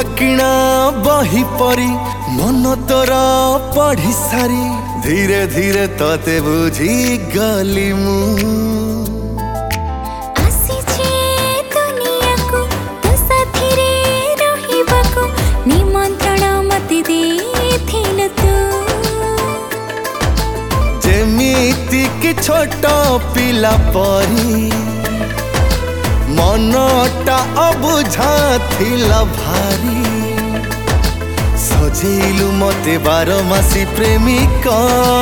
नुआ किणा बही परी मन तोरा पढ़ी सारी धीरे धीरे तते बुझी गली मु जेमिति कि छोट पिला परी मनटा अबुझा थिला भारी सजेलु मते 12 मासी प्रेमिका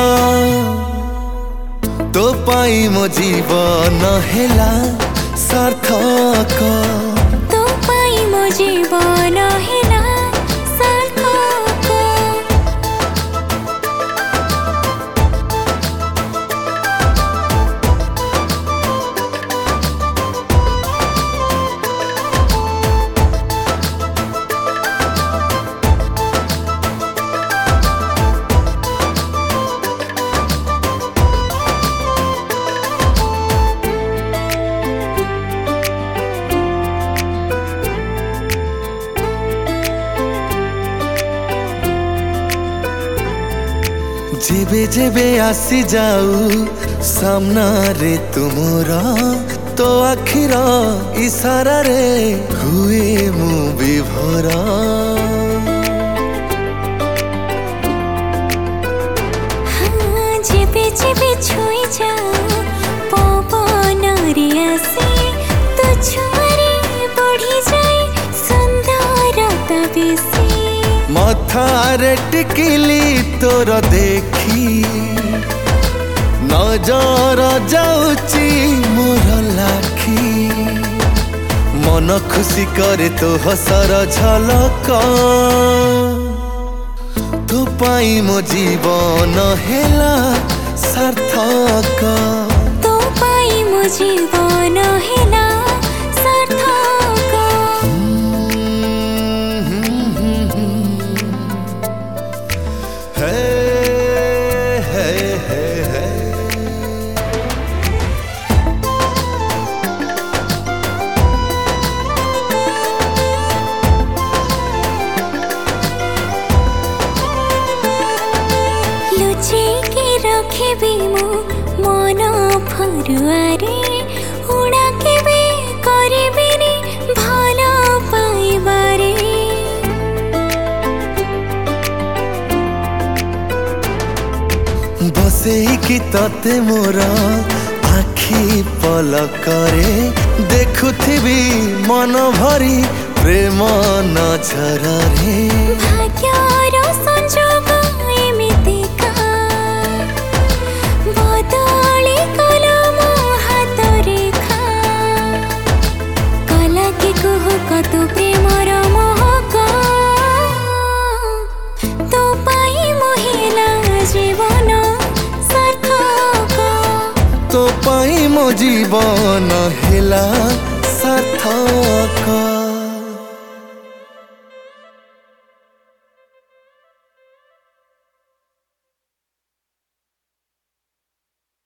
तो पाई मो जीवन हेला सार्थक तो पाई मो जीवन हेला जेबे जेबे आसी जाऊ सामना रे तुमरा तो आखिर इशारा रे हुए मु विभोरा जेबे जेबे छुई जाऊ पवन रे आसी तो छुआरे बढ़ी जाए सुंदरता बेसी मथारे टिकिली तोर देखी नजर जाउची मोर लाखी मन खुशी करे तो हसर झलक तो पाई मो जीवन हेला सार्थक तो पाई मो जीवन हेला सार्थक रखेबी मो मन फरुआरे उड़ा केबे करिबिनी भल पाइबारे बसेई कि तते मोर आखि पलकरे देखुथिबी मन भरी प्रेम नजररे भाग्यर संजोग एमितिका बदली कला मो हाथ रेखा कला कि कुहक तु प्रेमर मोहक तो पाई मोहिला जीवन सार्थक तो पाई मो जीवन हेला सार्थक।